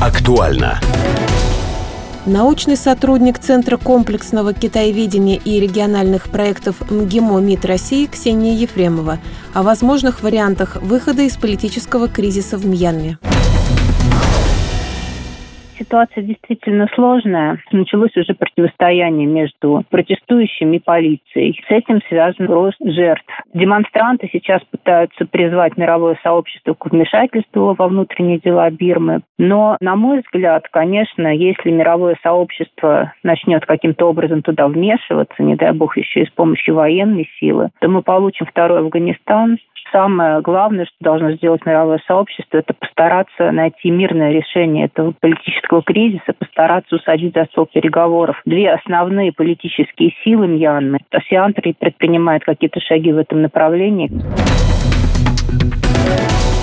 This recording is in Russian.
Актуально. Научный сотрудник Центра комплексного китаеведения и региональных проектов МГИМО МИД России Ксения Ефремова о возможных вариантах выхода из политического кризиса в Мьянме. Ситуация действительно сложная. Началось уже противостояние между протестующими и полицией. С этим связан рост жертв. Демонстранты сейчас пытаются призвать мировое сообщество к вмешательству во внутренние дела Бирмы. Но, на мой взгляд, конечно, если мировое сообщество начнет каким-то образом туда вмешиваться, не дай бог еще и с помощью военной силы, то мы получим второй Афганистан. Самое главное, что должно сделать мировое сообщество, это постараться найти мирное решение этого политического кризиса, постараться усадить за стол переговоров две основные политические силы Мьянмы. АСЕАН предпринимает какие-то шаги в этом направлении.